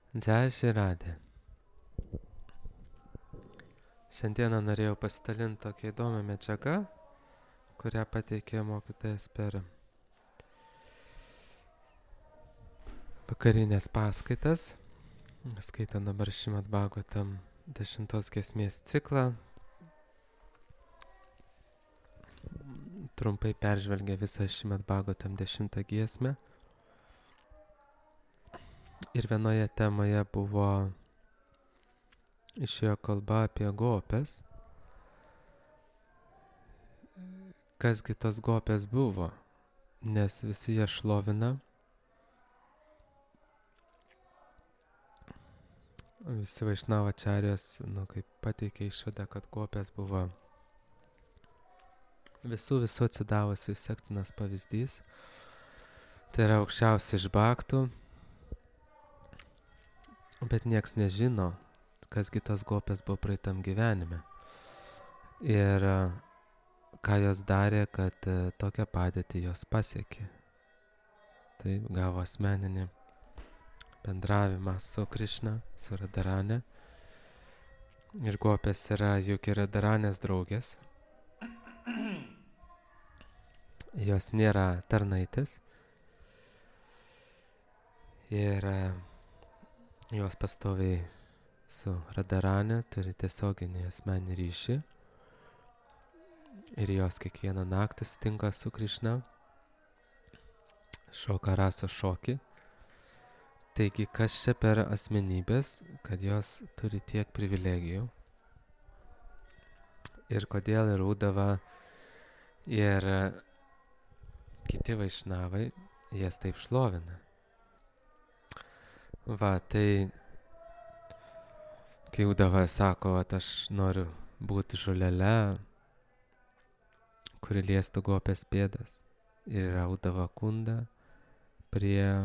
Džai Širadė. Šiandieną norėjau pasidalinti tokią įdomią medžiagą, kurią pateikė mokytojas per vakarinės paskaitas. Skaitant dabar Šrimad Bhagavatam 10 giesmės ciklą. Trumpai peržvelgė visą Šrimad Bhagavatam 10 giesmę. Ir vienoje temoje buvo išėjo kalba apie gopes. Kasgi tos gopės buvo, nes visi jie šlovina. Visi Vaišnavačarijos, kaip pateikė išvadą, kad gopės buvo visų atsidavusių sektinas pavyzdys. Tai yra aukščiausi iš bhaktų, bet nieks nežino, kasgi tos gopės buvo praeitam gyvenime. Ir ką jos darė, kad tokią padėtį jos pasiekė. Taip, gavo asmeninį bendravimą su Krišna, su Radharane. Ir gopės yra juk ir Radharanės draugės. Jos nėra tarnaitės. Ir jos pastoviai su Radharane turi tiesioginį asmeninį ryšį. Ir jos kiekvieną naktį sutinka su Krišna, šoka rasos šokį. Taigi, kas čia per asmenybės, kad jos turi tiek privilegijų? Ir kodėl ir Udava ir kiti Vaišnavai jas taip šlovina? Va, tai kai Udava sako, kad aš noriu būti žolele, kuri liestų gopės pėdas. Ir yra Udava Kunda prie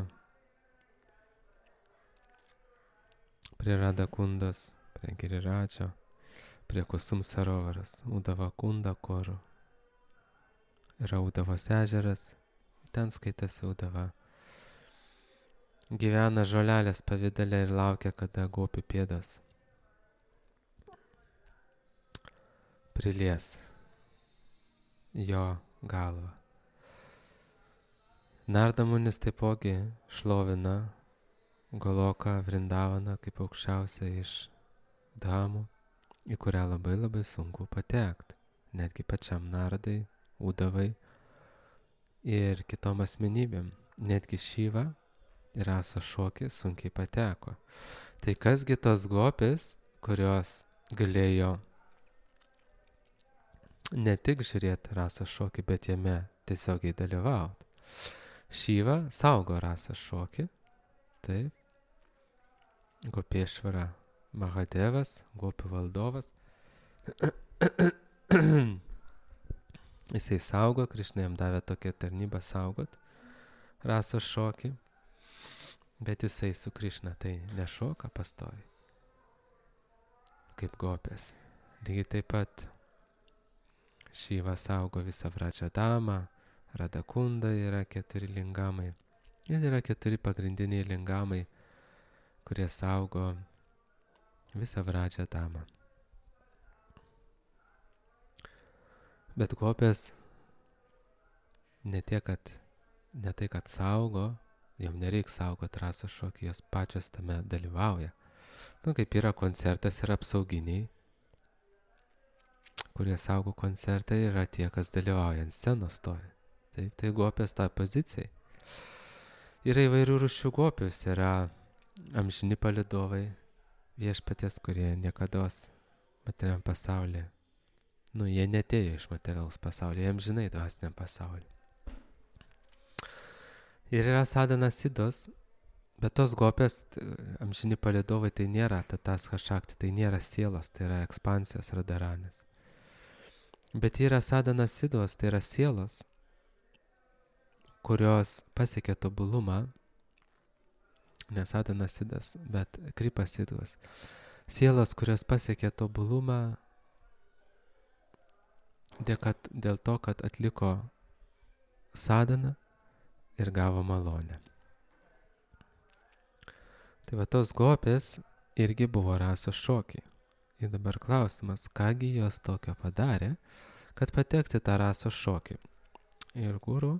Radha Kundos, prie Giriračio, prie Kusum Sarovaras. Udava Kunda, kur yra Udavos ežeras, ten skaitasi Udava. Gyvena žolelės pavidale ir laukia, kada gopių pėdas prilies jo galvą. Narda Munis taipogi šlovina Goloką Vrindavaną kaip aukščiausią iš dhamų, į kurią labai sunku patekti. Netgi pačiam Nardai, Udavai ir kitom asmenybėm. Netgi Šiva ir Rasos šokį sunkiai pateko. Tai kasgi tos gopės, kurios galėjo ne tik žiūrėti Rasos šokį, bet jame tiesiogiai dalyvauti. Šiva saugo Rasos šokį, taip. Gopėšvara Mahadevas, gopių valdovas. Jisai saugo, Krišna jam davė tokią tarnybą saugot Rasos šokį, bet jisai su Krišna tai nešoka pastoviai, kaip gopės. Lygiai taip pat Šiva saugo visą Vrajadamą, Radha Kunda yra 4 lingamai. Ir yra 4 pagrindiniai lingamai, kurie saugo visą Vrajadamą. Bet gopės ne tai, kad saugo, jom nereikia saugoti Rasos šokį, jos pačios tame dalyvauja. Kaip yra koncertas ir apsauginiai, kurie saugo koncertą, yra tie, kas dalyvauja ant scenos stovi. Tai gopės tą pozicijai. Yra įvairių rūšių gopius, yra amžini palydovai, viešpaties, kurie niekados materialiam pasaulyje. Jie netėjo iš materialaus pasaulio, jie amžinai dvasiniam pasauliu. Ir yra sadhana siddhos, bet tos gopės, amžini palydovai, tai nėra tatascha šakti, tai nėra sielos, tai yra ekspansijos Radharanės. Bet yra sadhana siddhos, tai yra sielos, kurios pasiekė tobulumą, ne sadhana siddhas, bet kripa siddhos. Sielos, kurios pasiekė tobulumą dėl to, kad atliko sadhaną ir gavo malonę. Tai va tos gopės irgi buvo rasos šokiai. Ir dabar klausimas, kągi jos tokio padarė, kad patekti tą rasos šokį. Ir guru,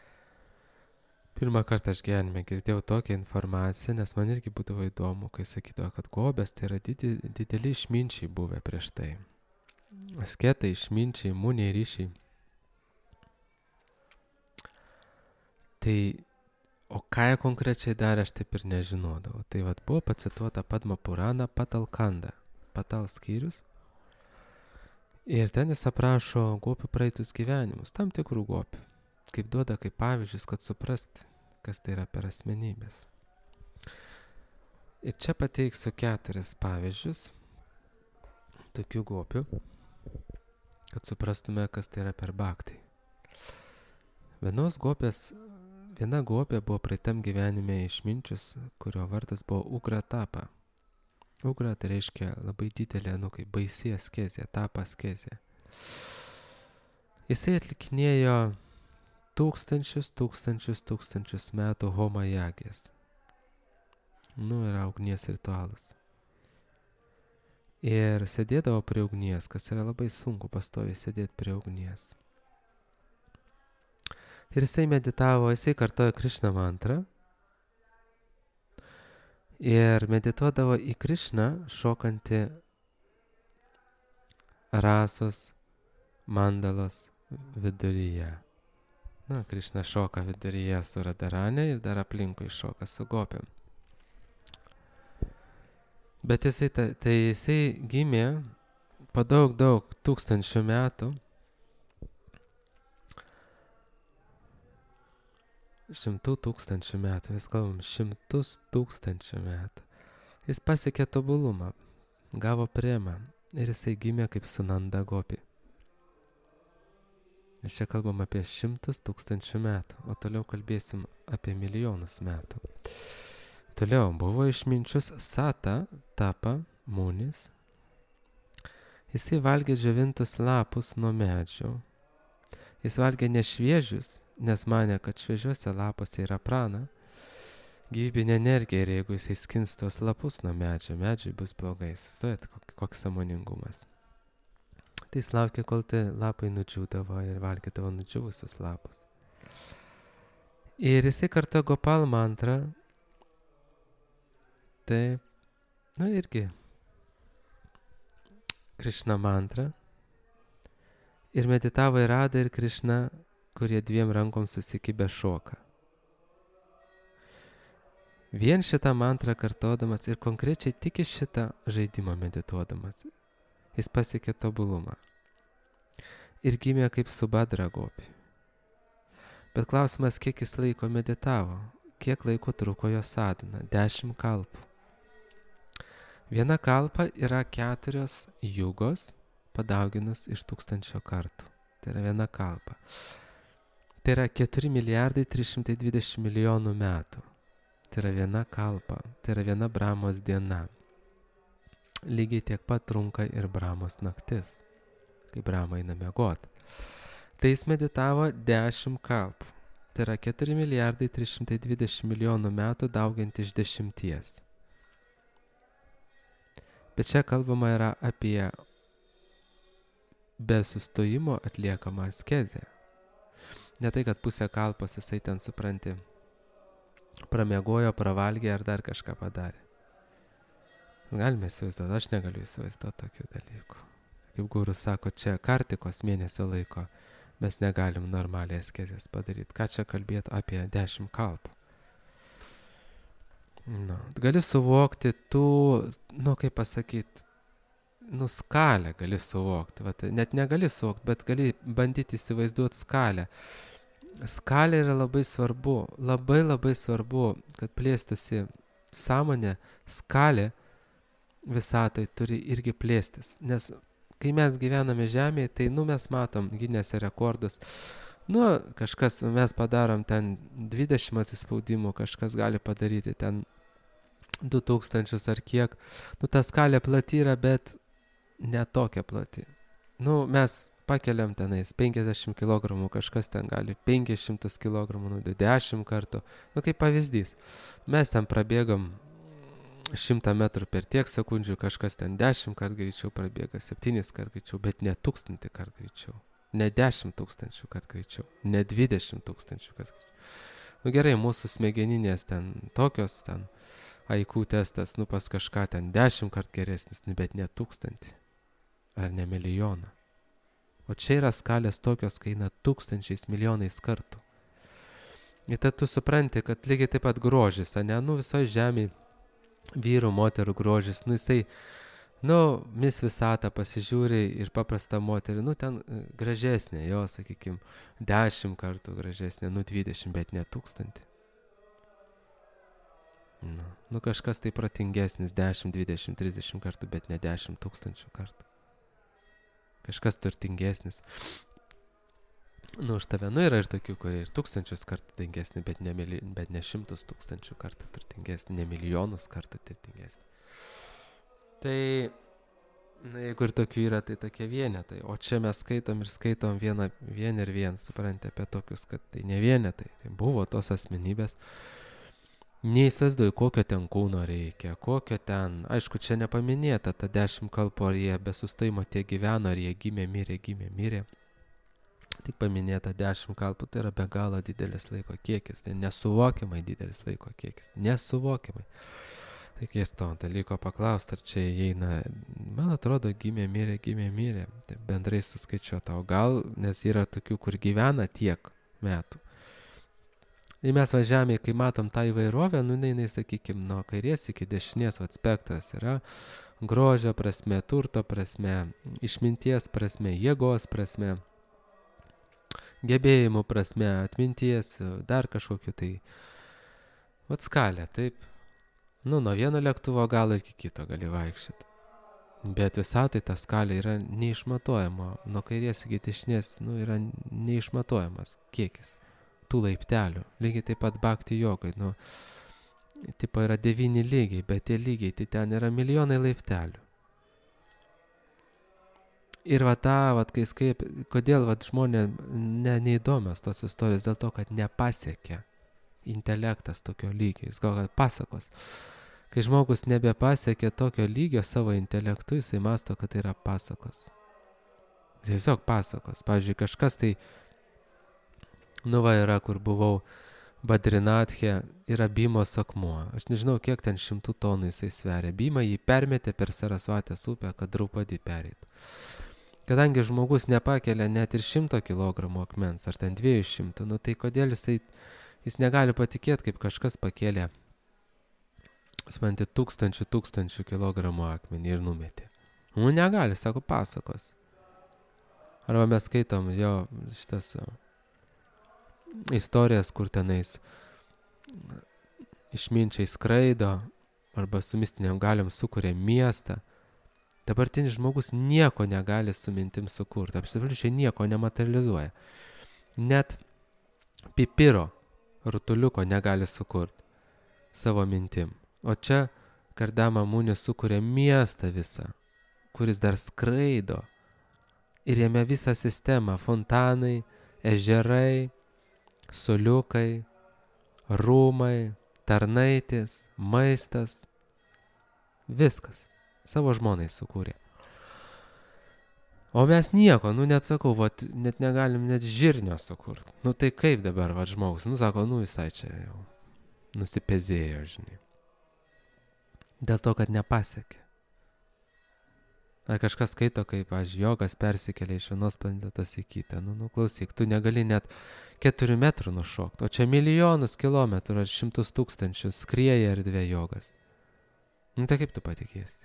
pirmą kartą aš gyvenime girdėjau tokią informaciją, nes man irgi būdavo įdomu, kai sakydavo, kad gobės tai yra dideli išminčiai buvę prieš tai. Asketai, išminčiai, mūniai, ryšiai. Tai, o ką jie konkrečiai darė, aš taip ir nežinodavau. Tai vat buvo pacituota Padma Purana Patalkanda, Patal skyrius. Ir ten jis aprašo gopių praeitus gyvenimus, tam tikrų gopių. Kaip duoda kaip pavyzdžius, kad suprasti, kas tai yra per asmenybės. Ir čia pateiksiu 4 pavyzdžius tokių gopių, kad suprastume, kas tai yra per bhakti. Viena gopė buvo praeitam gyvenime išminčius, kurio vardas buvo Ugra Tapa. Ugra tai reiškia labai didelė, kaip baisi askezė, tapa askezė. Jisai atlikinėjo tūkstančius metų homa jagės. Yra ugnies ritualas. Ir sėdėdavo prie ugnies, kas yra labai sunku pastoviai sėdėti prie ugnies. Ir jisai meditavo, jisai kartojo Krišna mantrą. Ir medituodavo į Krišną šokantį rasos mandalos viduryje. Krišna šoka viduryje su Radharane ir dar aplinkui šoka su gopėm. Bet jisai gimė po daug tūkstančių metų. 100 tūkstančių metų, vis kalbam, 100 tūkstančių metų. Jis pasiekė tobulumą, gavo premą ir jisai gimė kaip Sunanda gopi. Ir čia kalbam apie 100 tūkstančių metų, o toliau kalbėsim apie milijonus metų. Toliau buvo išminčius Sata Tapa Munis. Jisai valgė džiovintus lapus nuo medžių. Jis valgė nešviežius, nes manė, kad šviežiuose lapuose yra prana, gyvybinė energija, ir jeigu jisai skins tos lapus nuo medžiui bus blogai. Suojat, koks sąmoningumas. Tai jis laukė, kol tie lapai nudžiūdavo ir valgydavo nudžiūvusius lapus. Ir jisai kartu Gopal mantrą, tai, irgi Krišna mantrą, ir meditavo į Radą ir Krišną, kurie 2 rankom susikibę šoka. Vien šitą mantrą kartodamas ir konkrečiai tik iš šitą žaidimą medituodamas, jis pasiekė tobulumą. Ir gimė kaip Subhadra gopi. Bet klausimas, kiek jis laiko meditavo, kiek laiko truko jo sadhana, 10 kalpų. Viena kalpa yra 4 jugos, padauginus iš 1000 kartų. Tai yra viena kalpa. Tai yra 4 milijardai 320 milijonų metų. Tai yra viena kalpa. Tai yra viena Brahmos diena. Lygiai tiek pat trunka ir Brahmos naktis, kai Brahma eina miegot. Tai jis meditavo 10 kalpų. Tai yra 4 milijardai 320 milijonų metų daugiant iš 10. Bet čia kalbama yra apie be sustojimo atliekamą askezę. Ne tai, kad pusę kalpos jisai ten, supranti, pramiegojo, pravalgė ar dar kažką padarė. Galime įsivaizduoti, aš negaliu įsivaizduoti tokių dalykų. Kaip gurus sako, čia Kartikos mėnesio laiko mes negalim normaliai askezės padaryti. Ką čia kalbėti apie 10 kalpų? Gali suvokti tų, kaip pasakyti, skalę gali suvokti. Net negali suvokti, bet gali bandyti įsivaizduoti skalę. Skalė yra labai svarbu, labai svarbu, kad plėstųsi sąmonė, skalė visatai turi irgi plėstis. Nes kai mes gyvename žemėje, tai mes matom Ginese rekordus. Kažkas, mes padarom ten 20 atsispaudimų, kažkas gali padaryti ten 2000 ar kiek. Ta skalė plati yra, bet ne tokia plati. Mes pakeliam tenais 50 kg, kažkas ten gali 500 kg, 10 kartų. Kaip pavyzdys. Mes ten prabėgam 100 metrų per tiek sekundžių, kažkas ten 10 kart greičiau prabėga, 7 kart greičiau, bet ne 1000 kart greičiau, ne 10 000 kart greičiau, ne 20 000 kart greičiau. Nu gerai, mūsų smegeninės ten tokios, ten IQ testas, nu pas kažką ten 10 kart geresnis, bet ne 1000 ar ne milijoną. O čia yra skalės tokios, kai eina 1000 milijonais kartų. Ir tad tu supranti, kad lygiai taip pat grožis, ne, nu visoje žemėje vyrų, moterų grožis, nu jisai, nu, mis visatą pasižiūri ir paprastą moterį, nu ten gražesnė, jo, sakykim, 10 kartų gražesnė, nu 20, bet ne 1000. Nu kažkas tai protingesnis 10, 20, 30 kartų, bet ne 10 000 kartų. Kažkas turtingesnis. Nu, už tave, nu yra ir tokių, kurie ir 1000 kartų turtingesni, bet ne 100 000 kartų turtingesni, ne milijonus kartų turtingesni. Tai, na, jeigu ir tokių yra, tai tokie vienetai. O čia mes skaitom vien ir vien, suprantate, apie tokius, kad tai ne vienetai. Tai buvo tos asmenybės. Neįsivaizduoju, kokio ten kūno reikia, kokio ten, aišku, čia nepaminėta ta 10 kalpų, ar jie be sustojimo tiek gyveno, ar jie gimė, mirė. Tik paminėta 10 kalpų, tai yra be galo didelis laiko kiekis, tai nesuvokiamai didelis laiko kiekis, nesuvokiamai. Reikės to dalyko paklausti, ar čia įeina, man atrodo, gimė, mirė, tai bendrai suskaičiuota, o gal, nes yra tokių, kur gyvena tiek metų. Ir mes važiavame, kai matom tą įvairovę, nu, jinai, sakykime, nuo kairės iki dešinės, spektras yra grožio prasme, turto prasme, išminties prasme, jėgos prasme, gebėjimų prasme, atminties, dar kažkokiu tai, skalė, taip. Nu, nuo vieno lėktuvo galo iki kito gali vaikščioti. Bet visatai ta skalė yra neišmatuojama, nuo kairės iki dešinės, nu, yra neišmatuojamas kiekis tų laiptelių. Lygiai taip pat bhakti jogai, nu, tipo yra 9 lygiai, bet tie lygiai, tai ten yra milijonai laiptelių. Ir kodėl žmonė neįdomios tos istorijos, dėl to, kad nepasiekia intelektas tokio lygio, jis gal pasakos. Kai žmogus nebepasiekia tokio lygio savo intelektu, jisai masto, kad tai yra pasakos. Tiesiog pasakos. Pavyzdžiui, kažkas tai, nu va yra, kur buvau Badrinathe, yra Bimos akmuo. Aš nežinau, kiek ten 100 tonų jisai sveria. Bima jį permetė per Sarasvatės upę, kad Draupadį pereitų. Kadangi žmogus nepakelia net ir 100 kilogramų akmens, ar ten 200, nu tai kodėl jis negali patikėti, kaip kažkas pakėlė, supranti, 1000 kilogramų akmenį ir numetė. Nu negali, sako, pasakos. Arba mes skaitom jo šitas istorijas, kur tenais išminčiai skraido, arba su mistiniam galiom sukuria miestą. Dabartinis žmogus nieko negali su mintim sukurti, absoliučiai nieko nematerializuoja. Net pipiro rutuliuko negali sukurti savo mintim. O čia Kardama Munis sukuria miestą visą, kuris dar skraido. Ir jame visą sistemą, fontanai, ežerai, soliukai, rūmai, tarnaitės, maistas, viskas. Savo žmonai sukūrė. O mes nieko, nu net sakau, net negalim net žirnio sukurti. Nu tai kaip dabar, žmogus, nu sako, nu visai čia jau nusipezėjo, žinai. Dėl to, kad nepasiekė. Ar kažkas skaito, kaip, jogas persikelia iš vienos planetos į kitą. Nu klausyk, tu negali net 4 metrų nušokti, o čia milijonus kilometrų ar 100 000 skrieja erdvė jogas. Nu tai kaip tu patikėsi?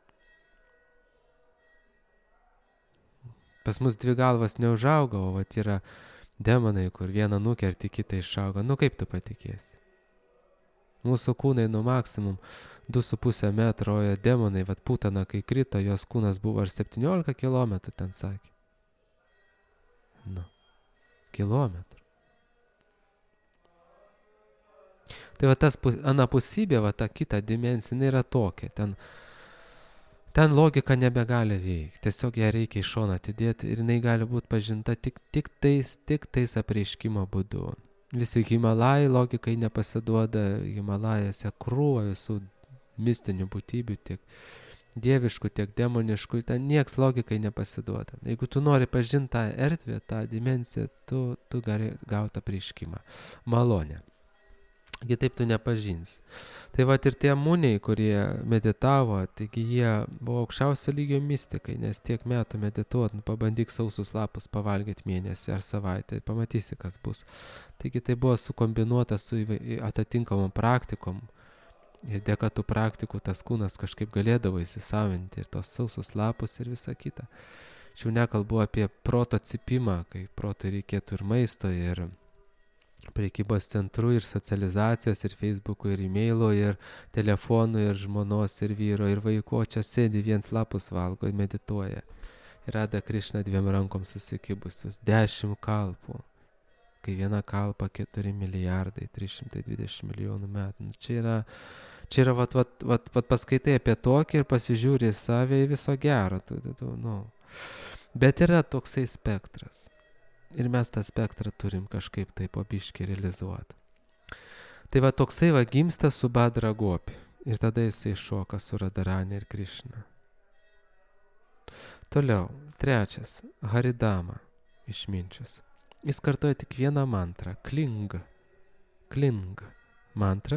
Pas mus 2 galvas neužauga, o yra demonai, kur vieną nukerti, kitą išauga. Nu kaip tu patikėsi? Mūsų kūnai nuo maksimum 2,5 metro, o demonai, Putana, kai krito, jos kūnas buvo ar 17 kilometrų, ten sakė. Nu, kilometrų. Tai tas anapusybė, ta kita dimensija, yra tokia. Ten logika nebegali veikti, tiesiog ją reikia iš šono atidėti ir jinai gali būti pažinta tik tais apreiškimo būdu. Visi Himalajai logikai nepasiduoda, Himalajose krūva visų mistinių būtybių, tiek dieviškų, tiek demoniškų, ten nieks logikai nepasiduoda. Jeigu tu nori pažinti tą erdvę, tą dimensiją, tu gali gauti apreiškimą, malonę. Kitaip tu nepažins. Tai vat ir tie muniai, kurie meditavo, taigi jie buvo aukščiausio lygio mystikai, nes tiek metų medituot, pabandyk sausus lapus pavalgyti mėnesį ar savaitę, pamatysi, kas bus. Taigi tai buvo sukombinuota su atitinkamom praktikom. Ir dėka tų praktikų tas kūnas kažkaip galėdavo įsisavinti ir tos sausus lapus ir visą kitą. Aš jau nekalbu apie proto cipimą, kai protui reikėtų ir maisto, ir prekybos centrų, ir socializacijos, ir Facebook'ų, ir e-mailų, ir telefonų, ir žmonos, ir vyro, ir vaiko. Čia sėdi viens lapus valgo ir medituoja. Ir Rada Krišna 2 rankom susikibusius, 10 kalpų. Kai viena kalpa 4 milijardai, 320 milijonų metų. Čia yra vat paskaitai apie tokį ir pasižiūri į save, į viso gero. Bet yra toksai spektras. Ir mes tą spektrą turim kažkaip tai po biškį realizuoti. Tai va toksai va gimsta su Badra Gopi. Ir tada jisai šoka su Radharani ir Krišna. Toliau, 3. Haridama išminčius. Jis kartoja tik vieną mantrą. Kling mantrą.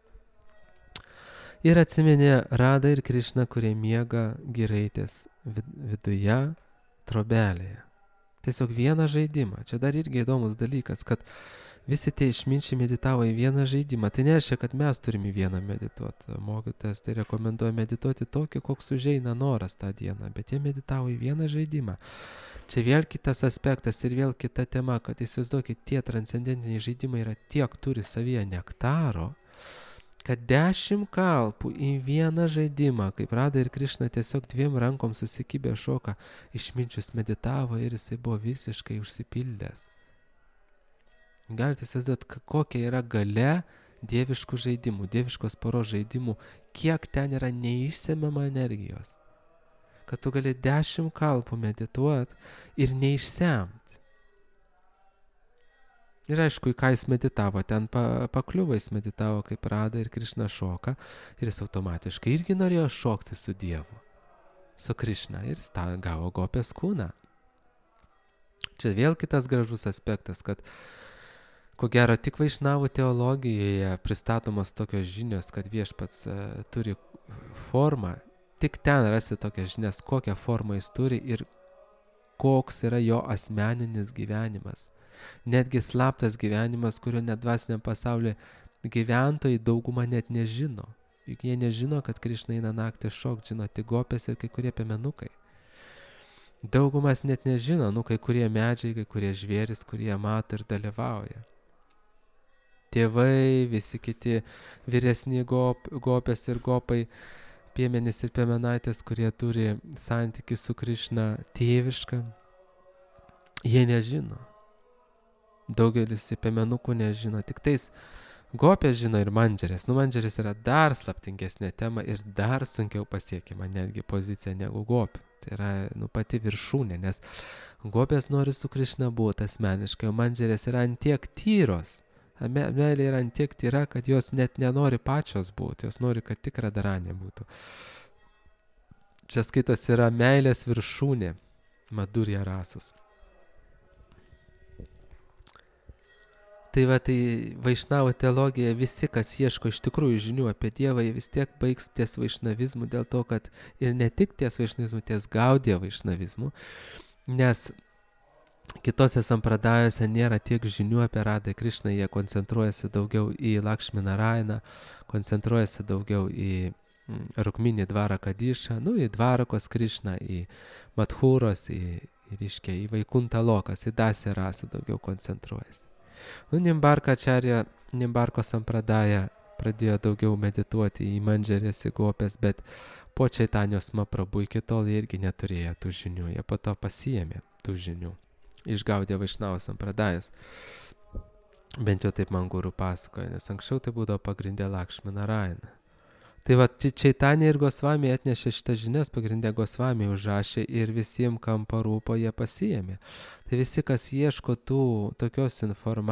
Ir atsiminė Radą ir Krišną, kurie miega giraitės viduje trobelėje. Tiesiog vieną žaidimą. Čia dar irgi įdomus dalykas, kad visi tie išminčiai meditavo į vieną žaidimą. Tai nereiškia, kad mes turime vieną medituoti. Mokytojas tai rekomenduoja medituoti tokį, koks užeina noras tą dieną. Bet jie meditavo į vieną žaidimą. Čia vėl kitas aspektas ir vėl kita tema, kad įsivaizduokit, tie transcendentiniai žaidimai yra tiek turi savyje nektaro, kad 10 kalpų į vieną žaidimą, kaip Rada ir Krišna tiesiog 2 rankom susikibę šoka, išminčius meditavo ir jisai buvo visiškai užsipildęs. Galite įsivaizduoti, kokia yra galia dieviškų žaidimų, dieviškos poros žaidimų, kiek ten yra neišsemiama energijos. Kad tu gali 10 kalpų medituoti ir neišsemti. Ir aišku, į ką jis meditavo, ten pakliuvo, jis meditavo kaip Rada ir Krišna šoka ir jis automatiškai irgi norėjo šokti su Dievu, su Krišna ir jis tą gavo Gopės kūną. Čia vėl kitas gražus aspektas, kad ko gero tik Vaišnavų teologijoje pristatomos tokios žinios, kad viešpats turi formą, tik ten rasi tokias žinias, kokią formą jis turi ir koks yra jo asmeninis gyvenimas. Netgi slaptas gyvenimas, kurio net dvasiniam pasaulyje gyventojai dauguma net nežino. Juk jie nežino, kad Krišna eina naktį šokti, žino tik Gopės ir kai kurie piemenukai. Daugumas net nežino, kai kurie medžiai, kai kurie žvėris, kurie mato ir dalyvauja. Tėvai, visi kiti vyresni Gopės ir Gopai, piemenys ir piemenaitės, kurie turi santykį su Krišna tėvišką, jie nežino. Daugelis piemenukų nežino, tik tais Gopės žino ir Mandžerės. Mandžerės yra dar slaptingesnė tema ir dar sunkiau pasiekima netgi pozicija negu Gopių. Tai yra pati viršūnė, nes Gopės nori su Krišna būti asmeniškai, o Mandžerės yra antiek tyros. Meilė yra antiek tyra, kad jos net nenori pačios būti, jos nori, kad tik Radharani būtų. Čia skaitos yra meilės viršūnė, Madhurya rasos. Tai Vaišnavų teologija, visi, kas ieško iš tikrųjų žinių apie Dievą, vis tiek baigs ties vaišnavizmu, dėl to, kad ir ne tik ties vaišnavizmu, ties Gaudiya vaišnavizmu, nes kitose sampradajose nėra tiek žinių apie Radą Krišną, jie koncentruojasi daugiau į Lakšmi Narainą, koncentruojasi daugiau į Rukminį Dvarakadišą, į Dvarakos Krišną, į Madhūros, į Vaikuntą Lokas, į Dasya rasą daugiau koncentruojasi. Nimbarka Acharya, Nimbarko sampradaja pradėjo daugiau medituoti į Mandžerės, į Gopės, bet po Čaitanijos Mahaprabhu iki tol jie irgi neturėjo tų žinių, jie po to pasiėmė tų žinių iš Gaudiya Vaišnavų sampradajas. Bent jau taip man guru pasakoja, nes anksčiau tai būdavo pagrindė Lakšmi Naraina. Tai Čaitanija ir Gosvami atnešė šitas žinias, pagrindė Gosvami užrašė ir visiems, kam parūpo, jie pasiėmė. Tai visi, kas ieško tokios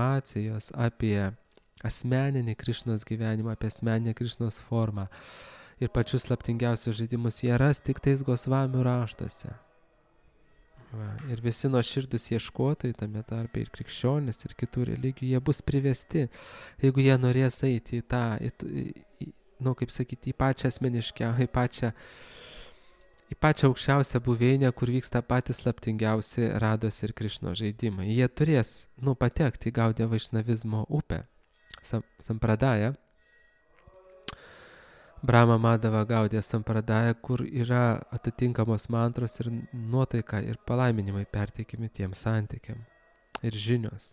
informacijos apie asmeninį Krišnos gyvenimą, apie asmeninę Krišnos formą, ir pačius slaptingiausius žaidimus jie ras tik tais Gosvamių raštuose. Va, ir visi nuoširdūs ieškotojai, tame tarpe ir krikščionys, ir kitų religijų, jie bus privesti, jeigu jie norės eiti į tą, kaip sakyti, į pačią asmeniškią, į pačią aukščiausią buveinę, kur vyksta patys slaptingiausi Rados ir Krišno žaidimai. Jie turės, patekti į Gaudiją Vaišnavizmo upę, Sampradają, Brahma Madhava Gaudija Sampradaja, kur yra atitinkamos mantros ir nuotaika ir palaiminimai perteikimi tiem santykiam ir žinios.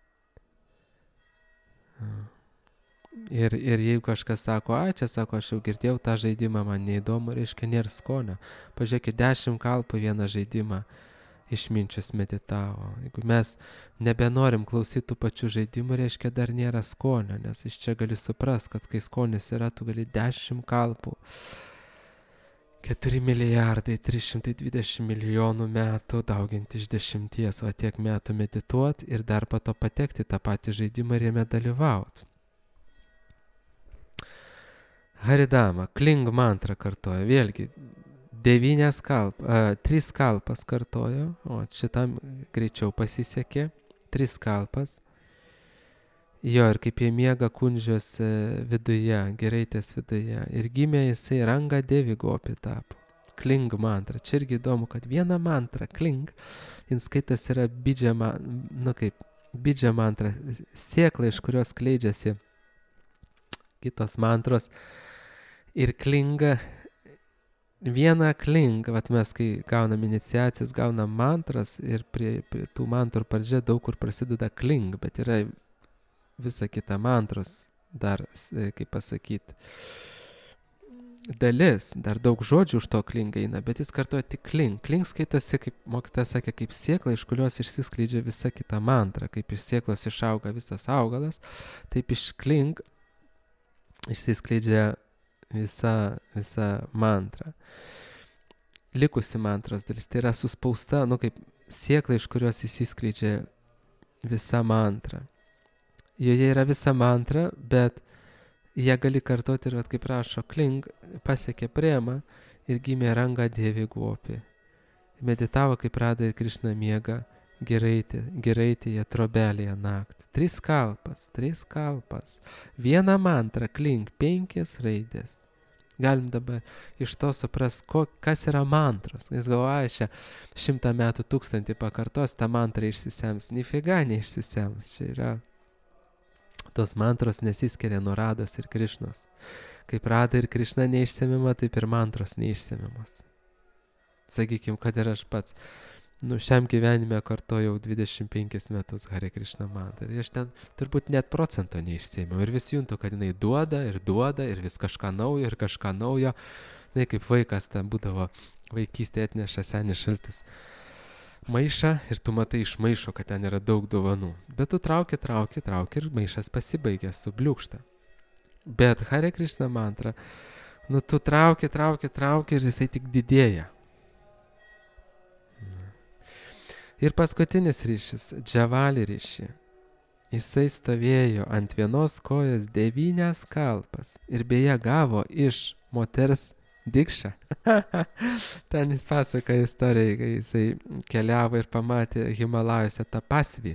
Ir jeigu kažkas sako, aš jau girdėjau tą žaidimą, man neįdomu, reiškia, nėra skonio. Pažiūrėkit, 10 kalpų vieną žaidimą išminčius meditavo. Jeigu mes nebenorim klausyti tų pačių žaidimų, reiškia, dar nėra skonio, nes iš čia gali supras, kad kai skonis yra, tu gali 10 kalpų, 4 milijardai 320 milijonų metų dauginti iš 10, va tiek metų medituoti ir dar po to patekti tą patį žaidimą ir jame dalyvauti. Haridama, Kling mantrą kartoja, vėlgi 3 kalpas kartojo, o šitam greičiau pasisekė, 3 kalpas. Jo, ir kaip jie miega Kundžios viduje, Giraitės viduje. Ir gimė jisai Ranga Devi Gopi tapo. Kling mantra. Čia irgi įdomu, kad viena mantra, Kling, jis skaitas yra bidžia mantra, sėkla, iš kurios skleidžiasi kitos mantros. Ir klinga, viena kling, vat mes kai gaunam iniciacijas, gaunam mantras ir prie tų mantrų pradžia daug kur prasideda kling, bet yra visa kita mantros dar, kaip pasakyti, dalis, dar daug žodžių už to kling eina, bet jis kartuoja tik kling. Kling skaitosi, kaip mokytojas sakė, kaip sėkla, iš kurios išsiskleidžia visa kita mantra, kaip iš sėklos išauga visas augalas, taip iš kling išsiskleidžia visa mantra. Likusi mantros dalis, tai yra suspausta, kaip sėkla, iš kurios įsiskleidžia visa mantra. Joje yra visa mantra, bet ją gali kartoti ir, kaip rašo, Kling pasiekė Prema ir gimė Ranga Devi Gopi. Meditavo, kaip Rada ir Krišna miega Giraitėje trobelėje naktį. 3 kalpas. Viena mantra, Kling, 5 raidės. Galim dabar iš to supras, kas yra mantros. Jis galvoja, 100 metų 1000 pakartos, tą mantrą išsisems. Nifiga neišsisems. Čia yra, tos mantros nesiskiria nuo Rados ir Krišnos. Kaip Rada ir Krišna neišsemima, taip ir mantros neišsemimas. Sakykim, kad ir aš pats. Šiam gyvenime kartojau 25 metus Hare Krishna mantrą. Ir aš ten turbūt net procento neišsėmiau. Ir vis juntu, kad jinai duoda ir vis kažką naujo. Na, kaip vaikas ten būdavo, vaikystėje atneša senis šaltis maišą ir tu matai iš maišo, kad ten yra daug dovanų. Bet tu trauki ir maišas pasibaigia, subliūkšta. Bet Hare Krishna mantra, tu trauki ir jisai tik didėja. Ir paskutinis ryšys, Džavali ryšį. Jisai stovėjo ant vienos kojos 9 kalpas ir beje gavo iš moters dikšą. Ten jis pasakoja istoriją, kai jisai keliavo ir pamatė Himalajuose Tapasvę,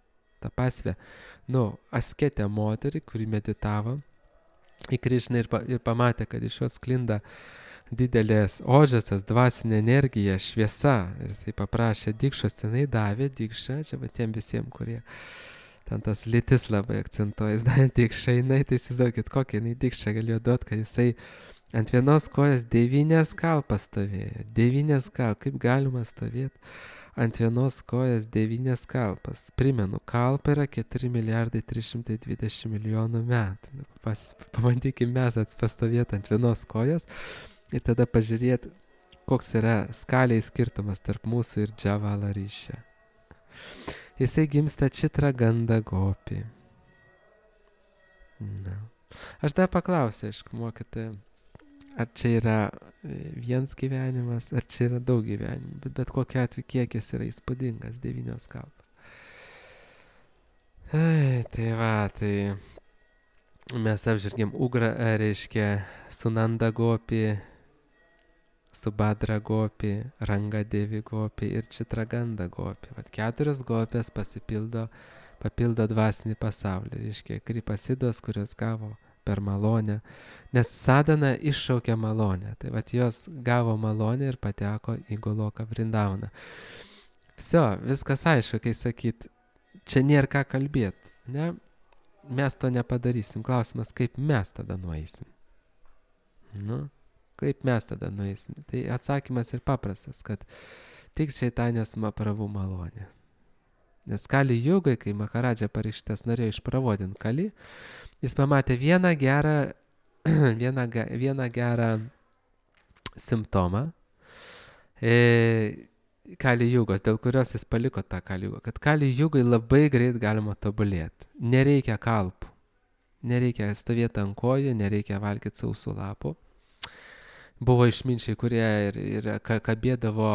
asketę moterį, kuri meditavo į Krišną ir pamatė, kad iš jos sklinda didelės ožasas, dvasinė energija, šviesa. Ir jisai paprašė dikšos, jinai davė dikšą, čia va tiem visiems, kurie ten tas lytis labai akcentuoja, jis davė dikšą, jinai, tai įsivaizduokit, kokią jinai dikšą galėjo duoti, kad jisai ant vienos kojos 9 kalpas stovėjo. 9 kalpas, kaip galima stovėti ant vienos kojos 9 kalpas. Primenu, kalpa yra 4 milijardai 320 milijonų metų. Pabandykim mes pastovėti ant vienos kojos. Ir tada pažiūrėti, koks yra skaliai skirtumas tarp mūsų ir Džavala ryšio. Jisai gimsta Čitraganda Gopi. Aš dar paklausiu, aišku, mokytoja, ar čia yra vienas gyvenimas, ar čia yra daug gyvenimų, bet kokiu atveju kiekis yra įspūdingas, 9 kalpas. Tai mes apžvelgėm Ugra, reiškia Sunanda Gopi, Subhadra Gopi, Ranga Devi Gopi ir Chitraganda Gopi. Vat 4 gopės papildo dvasinį pasaulį, reiškia Kripasidos, kurios gavo per malonę, nes sadhana iššaukia malonę. Tai vat jos gavo malonę ir pateko į Goloką Vrindavaną. Viskas aišku, kai sakyt, čia nėra ką kalbėti, ne? Mes to nepadarysim. Klausimas, kaip mes tada nueisim? Kaip mes tada nueisim? Tai atsakymas ir paprastas, kad tik Čaitanijos Mahaprabhu malonė. Nes Kali Jugai, kai Maharadža Parikšitas norėjo išpravodinti Kali, jis pamatė vieną gerą simptomą Kali Jugos, dėl kurios jis paliko tą Kali Jugą, kad Kali Jugai labai greit galima tobulėti. Nereikia kalpų, nereikia stovėti ant kojų, nereikia valgyti sausų lapų. Buvo išminčiai, kurie ir kabėdavo,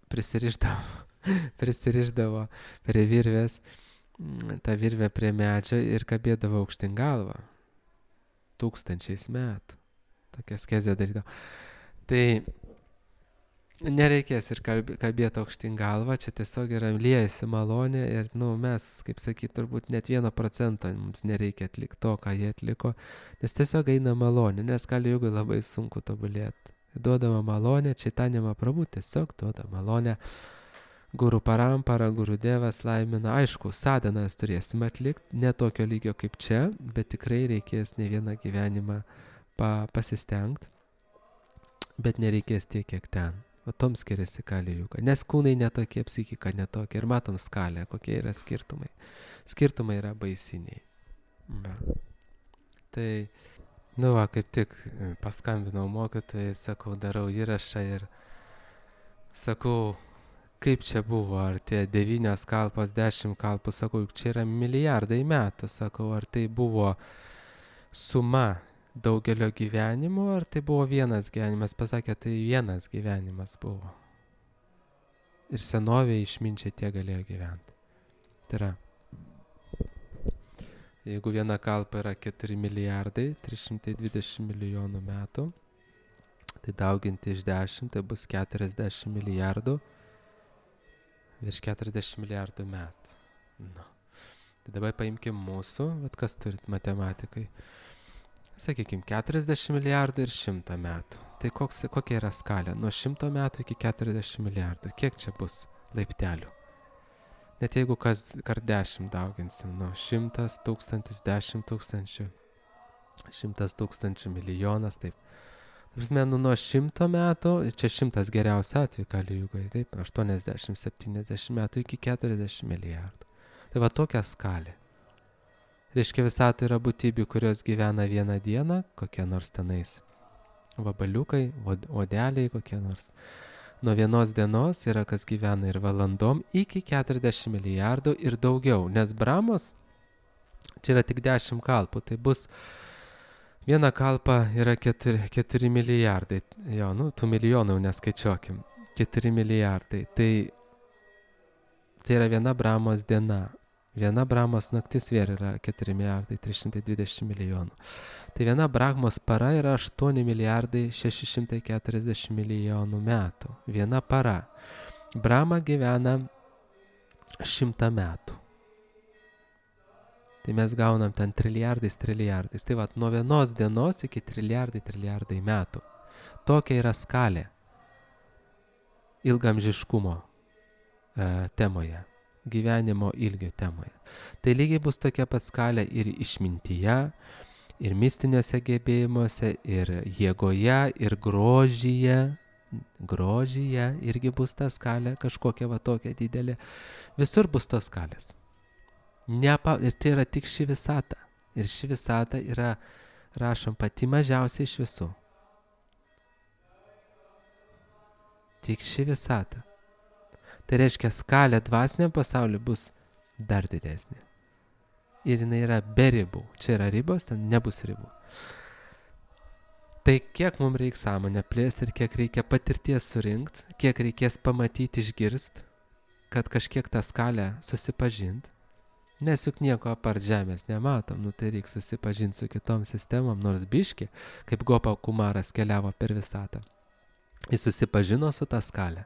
prisirišdavo prie virvės, tą virvę prie medžio ir kabėdavo aukštyn galvą. 1000 metų. Tokia skezė darydavo. Tai nereikės ir kabėti aukštyn galvą, čia tiesiog yra liejasi malonė ir mes, kaip sakyt, turbūt net 1% mums nereikia atlikti to, ką jie atliko, nes tiesiog eina malonė, nes Kali Jugai labai sunku tobulėti. Duodama malonė, Čaitanija Mahaprabhu tiesiog duoda malonę. Guru Parampara, Guru Devas laimina. Aišku, sadhanas turėsim atlikti, ne tokio lygio kaip čia, bet tikrai reikės ne vieną gyvenimą pasistengti, bet nereikės tiek, kiek ten. O tom skiriasi Kali Juga. Nes kūnai netokie, psichika netokia. Ir matom skalę, kokie yra skirtumai. Skirtumai yra baisiniai. Tai, kaip tik paskambinau mokytojai, sakau, darau įrašą ir sakau, kaip čia buvo, ar tie 9 kalpos, 10 kalpų, sakau, čia yra milijardai metų, sakau, ar tai buvo suma daugelio gyvenimo, ar tai buvo vienas gyvenimas, pasakė, tai vienas gyvenimas buvo. Ir senovėje išminčiai tie galėjo gyventi. Tai yra, jeigu viena kalpa yra 4 milijardai, 320 milijonų metų, tai dauginti iš 10, tai bus 40 milijardų, virš 40 milijardų metų. Tai dabar paimkim mūsų, kas turit matematikai. Sakykime, 40 milijardų ir 100 metų. Tai kokia yra skalė? Nuo 100 metų iki 40 milijardų. Kiek čia bus laiptelių? Net jeigu kart 10 dauginsim, nuo 100 tūkstantis, 10 tūkstančių, 100 tūkstančių, milijonas, taip. Prasme, nuo 100 metų, čia 100 geriausia atveju Kali Jugai, taip, 80-70 metų iki 40 milijardų. Tai va tokia skalė. Reiškia, visatoje yra būtybių, kurios gyvena vieną dieną, kokie nors tenais vabaliukai, odeliai kokie nors. Nuo vienos dienos yra, kas gyvena ir valandom, iki 40 milijardų ir daugiau. Nes Brahmos, čia yra tik 10 kalpų, tai bus viena kalpa yra 4 milijardai. Tų milijonų neskaičiuokim. 4 milijardai. Tai yra viena Brahmos diena. Viena Brahmos naktis vėl yra 4 milijardai 320 milijonų. Tai viena Brahmos para yra 8 milijardai 640 milijonų metų. Viena para. Brahma gyvena 100 metų. Tai mes gaunam ten trilijardais. Tai nuo vienos dienos iki trilijardai metų. Tokia yra skalė ilgamžiškumo temoje. Gyvenimo ilgio temoje. Tai lygiai bus tokia pat skalė ir išmintyje, ir mistiniuose gebėjimuose, ir jėgoje, ir grožyje. Grožyje irgi bus ta skalė, kažkokia va tokia didelė. Visur bus tos skalės. Ir tai yra tik ši visata. Ir ši visata yra, rašom, pati mažiausia iš visų. Tik ši visata. Tai reiškia, skalė dvasiniam pasauliu bus dar didesnė. Ir jinai yra be ribų. Čia yra ribos, ten nebus ribų. Tai kiek mums reikia sąmonę plėsti ir kiek reikia patirties surinkti, kiek reikės pamatyti, išgirsti, kad kažkiek tą skalę susipažinti. Nes juk nieko apart žemės nematom, nu tai reikia susipažinti su kitom sistemom, nors biški, kaip Gopa Kumaras keliavo per visatą. Jis susipažino su tą skalę.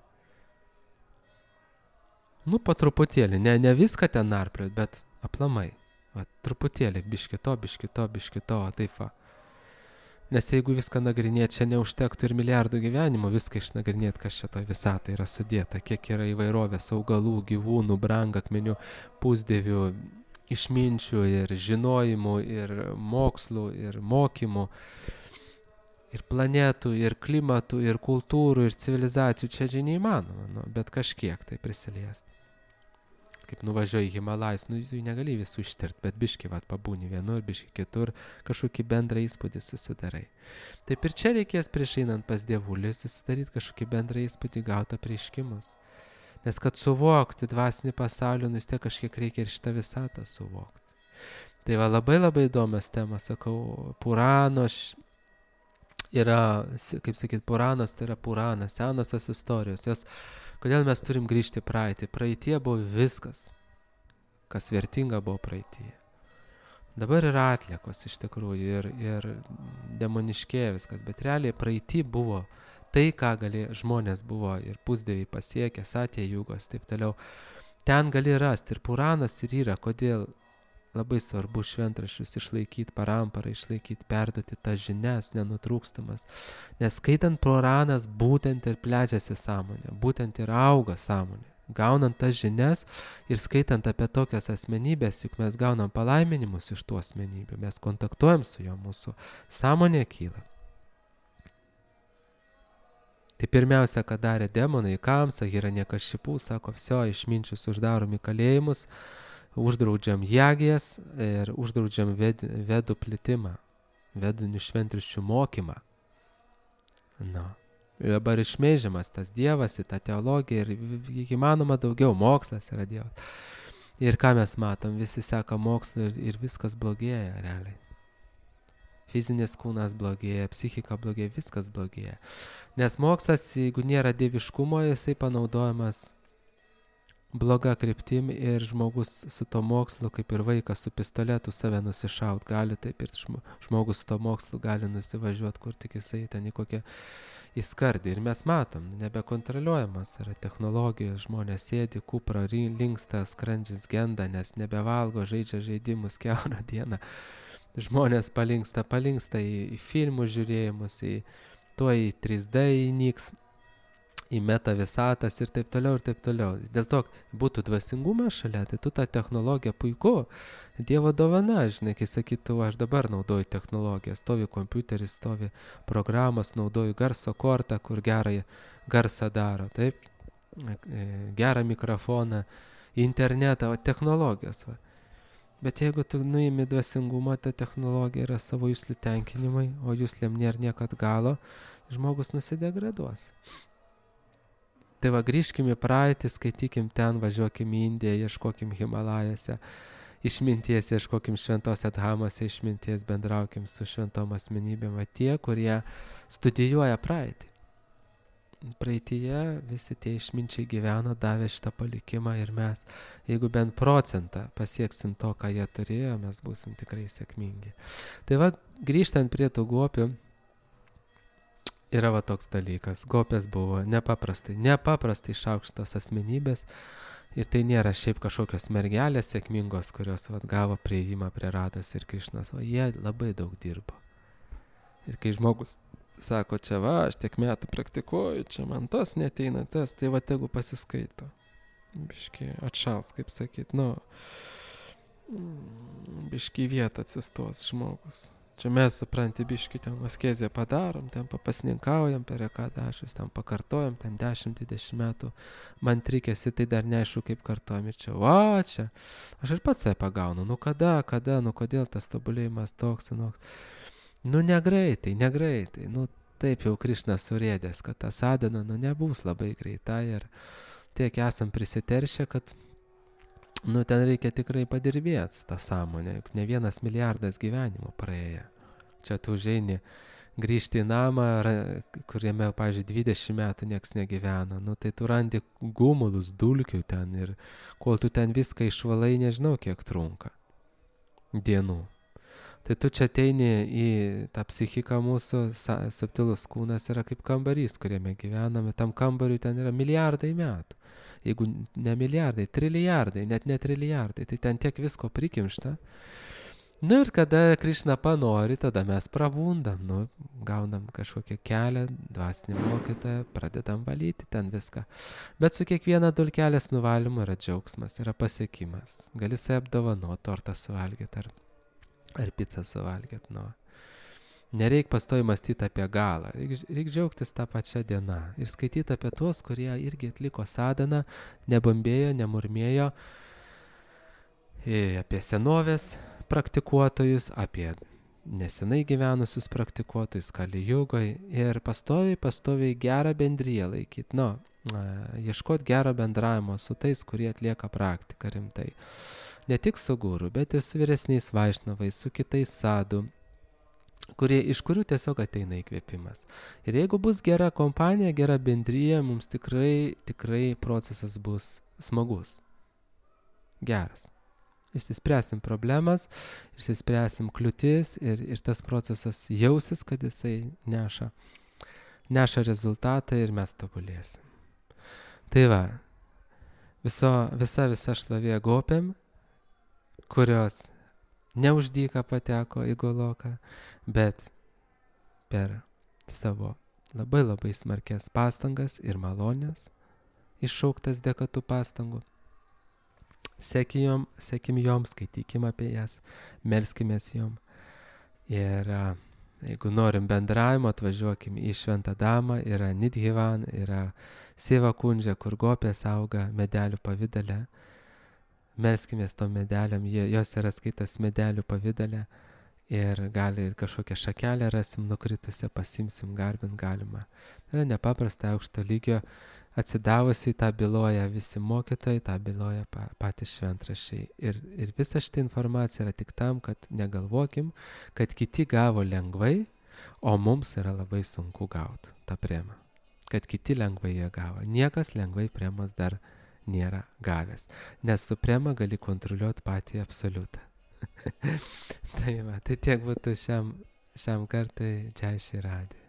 Nu, po truputėlį, ne viską ten narpliot, bet aplamai. Va, truputėlį, biški to, taip va. Nes jeigu viską nagrinėt, čia neužtektų ir milijardų gyvenimų, viską išnagrinėt, kas čia toj visatoje yra sudėta, kiek yra įvairovės augalų, gyvūnų, brangakmenių, pusdievių, išminčių ir žinojimų, ir mokslų, ir mokymų, ir planetų, ir klimatų, ir kultūrų, ir civilizacijų. Čia neįmanoma, nu, bet kažkiek tai prisiliesti. Kaip nuvažiuoji į Himalajus, nu, tu negali visų ištirt, bet biški, vat, pabūni vienur, biški kitur, kažkokį bendrą įspūdį susidarai. Taip ir čia reikės prieš einant pas dievulį susidaryti kažkokį bendrą įspūdį, gautą prieškimus. Nes kad suvokti dvasinį pasaulį, nu, vis tiek kažkiek reikia ir šitą visatą suvokti. Tai va, labai įdomios temas, sakau, Puranos yra, kaip sakyt, Puranas tai yra Puranas, senosios istorijos, jos. Kodėl mes turim grįžti praeitį? Praeitie buvo viskas, kas vertinga buvo praeityje. Dabar yra atliekos iš tikrųjų ir demoniškėja viskas, bet realiai praeitį buvo tai, ką žmonės buvo ir pusdieviai pasiekę, satė jugos, taip toliau. Ten gali rasti ir Puranas ir yra, kodėl labai svarbu šventraščius išlaikyti, paramparą išlaikyti, perduoti tas žinias, nenutrūkstamas. Nes skaitant Puranas būtent ir plečiasi sąmonė, būtent ir auga sąmonė. Gaunant tas žinias ir skaitant apie tokias asmenybės, juk mes gaunam palaiminimus iš tų asmenybių, mes kontaktuojam su juo, mūsų sąmonė kyla. Tai pirmiausia, ką darė demonai, Kamsa, Hiranyakšipų, sako, išminčius uždaromi kalėjimus, uždraudžiam jagijas ir uždraudžiam vedų plitimą, vedinių šventraščių mokymą. Na, dabar išmeižiamas tas dievas į tą teologiją ir įmanoma daugiau, mokslas yra dievas. Ir ką mes matom, visi seka mokslą ir viskas blogėja realiai. Fizinis kūnas blogėja, psichika blogėja, viskas blogėja. Nes mokslas, jeigu nėra dieviškumo, jisai panaudojamas bloga kryptim ir žmogus su to mokslu, kaip ir vaikas su pistoletu save nusišaut gali, taip ir žmogus su to mokslu gali nusivažiuoti, kur tik jisai ten į kokią įskardį. Ir mes matom, nebekontroliuojamas yra technologijos, žmonės sėdi, kupra, linksta, skrandžis genda, nes nebevalgo, žaidžia žaidimus kiaurą dieną. Žmonės palinksta į filmų žiūrėjimus, į 3D įnyks, į meta visatas ir taip toliau. Dėl to būtų dvasingumas šalia, tai tu tą technologiją puiku, Dievo dovana, žinai, kai sakytų, aš dabar naudoju technologiją, stovi kompiuteris, stovi programos, naudoju garso kortą, kur gerą garsą daro, taip, gerą mikrofoną, internetą, technologijos, va. Bet jeigu tu nuimi dvasingumą, ta technologija yra savo jūslių tenkinimai, o jūslėm nėra niekad galo, žmogus nusidegraduos. Tai va, grįžkim į praeitį, skaitykim ten, važiuokim į Indiją, ieškokim Himalajose, išminties, ieškokim šventose dhamose išminties, bendraukim su šventom asmenybėm, va tie, kurie studijuoja praeitį. Praeityje visi tie išminčiai gyveno, davė šitą palikimą ir mes, jeigu bent procentą pasieksim to, ką jie turėjo, mes būsim tikrai sėkmingi. Tai va, grįžtant prie tų gopių, yra va toks dalykas. Gopės buvo nepaprastai šaukštos asmenybės ir tai nėra šiaip kažkokios mergelės sėkmingos, kurios va, gavo prieimą prie Rados ir Krišnos, o jie labai daug dirbo. Ir kai žmogus sako, čia va, aš tiek metų praktikuoju, čia man tas neteina tas, tai va tegu pasiskaito. Biški atšals, kaip sakyt, biški vietą atsistos žmogus. Čia mes, supranti, biški ten askeziją padarom, ten papasninkaujam per ekadašius, ten pakartojam, ten 10-20 metų man trikėsi, tai dar neaišku, kaip kartojam ir čia, čia. Aš ir pats save pagaunu, kada, kodėl tas tobulėjimas toks, negreitai, taip jau Krišnas surėdęs, kad ta sadhana, nebus labai greita ir tiek esam prisiteršę, kad ten reikia tikrai padirbėti tą sąmonę, juk ne 1 milijardas gyvenimų praėjo. Čia tu užeini grįžti į namą, kuriame, pavyzdžiui, 20 metų nieks negyveno, nu tai tu randi gumulus, dulkių ten ir kol tu ten viską išvalai, nežinau kiek trunka dienų. Tai tu čia ateini į tą psichiką mūsų, subtilus kūnas yra kaip kambarys, kuriame gyvename, tam kambariui ten yra milijardai metų. Jeigu ne milijardai, trilijardai, net ne trilijardai, tai ten tiek visko prikimšta. Nu ir kada Krišna panori, tada mes prabundam, nu, gaunam kažkokią kelią, dvasinį mokytoją, pradedam valyti ten viską. Bet su kiekviena dulkelės nuvalymu yra džiaugsmas, yra pasiekimas. Gali sai apdovanoti, tortą suvalgyti ar pizzą suvalgyti, nu. Nereik pastoji mąstyti apie galą, reik džiaugtis tą pačią dieną ir skaityti apie tuos, kurie irgi atliko sadhaną, nebambėjo, nemurmėjo, apie senovės praktikuotojus, apie nesenai gyvenusius praktikuotojus Kali Jugoje ir pastoviai gerą bendriją laikyti, ieškoti gero bendravimo su tais, kurie atlieka praktiką rimtai. Ne tik su guru, bet ir su vyresniais vaišnavais, su kitais sadhu, iš kurių tiesiog ateina įkvėpimas. Ir jeigu bus gera kompanija, gera bendryja, mums tikrai procesas bus smagus, geras. Išsispręsim problemas, išsispręsim kliūtis ir tas procesas jausis, kad jisai neša rezultatą ir mes tobulėsim. Tai va, visa šlovė gopėm, kurios neuždyka pateko į Goloką, bet per savo labai smarkės pastangas ir malonės, iššauktas dėka tų pastangų. Sekim jom, skaitykim apie jas, melskimės jom. Ir jeigu norim bendravimo, atvažiuokim į Šventą Damą, yra Nidhivan, yra Seva Kundža, kur gopės auga medelių pavidale. Melskimės tom medeliam, jos yra skaitas medelių pavidale ir gali ir kažkokią šakelę rasim nukritusią, pasimsim, garbint galima. Yra nepaprastai aukšto lygio. Atsidavusiai tą byloja visi mokytojai, tą byloja patys šventraščiai. Ir visa šitą informacija yra tik tam, kad negalvokim, kad kiti gavo lengvai, o mums yra labai sunku gauti tą premą. Kad kiti lengvai jie gavo. Niekas lengvai premos dar nėra gavęs. Nes su prema gali kontroliuoti patį absoliutą. Tai tiek būtų šiam kartui. Jai Šri Radhe.